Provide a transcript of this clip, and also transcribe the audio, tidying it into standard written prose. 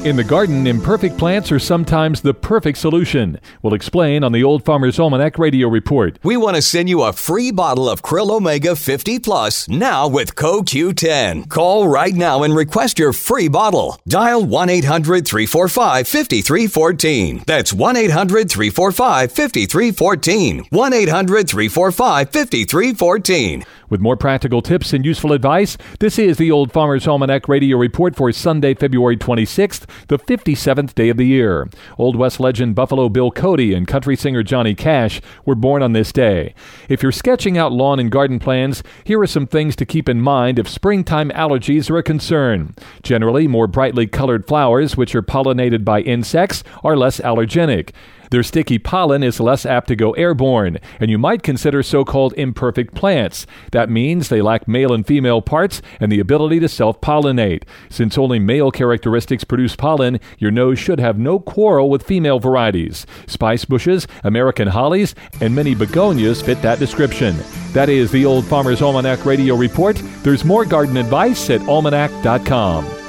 In the garden, imperfect plants are sometimes the perfect solution. We'll explain on the Old Farmer's Almanac Radio Report. We want to send you a free bottle of Krill Omega 50 Plus now with CoQ10. Call right now and request your free bottle. Dial 1-800-345-5314. That's 1-800-345-5314. 1-800-345-5314. With more practical tips and useful advice, this is the Old Farmer's Almanac Radio Report for Sunday, February 26th, the 57th day of the year. Old West legend Buffalo Bill Cody and country singer Johnny Cash were born on this day. If you're sketching out lawn and garden plans, here are some things to keep in mind if springtime allergies are a concern. Generally, more brightly colored flowers, which are pollinated by insects, are less allergenic. Their sticky pollen is less apt to go airborne, and you might consider so-called imperfect plants. That means they lack male and female parts and the ability to self-pollinate. Since only male characteristics produce pollen, your nose should have no quarrel with female varieties. Spice bushes, American hollies, and many begonias fit that description. That is the Old Farmer's Almanac Radio Report. There's more garden advice at almanac.com.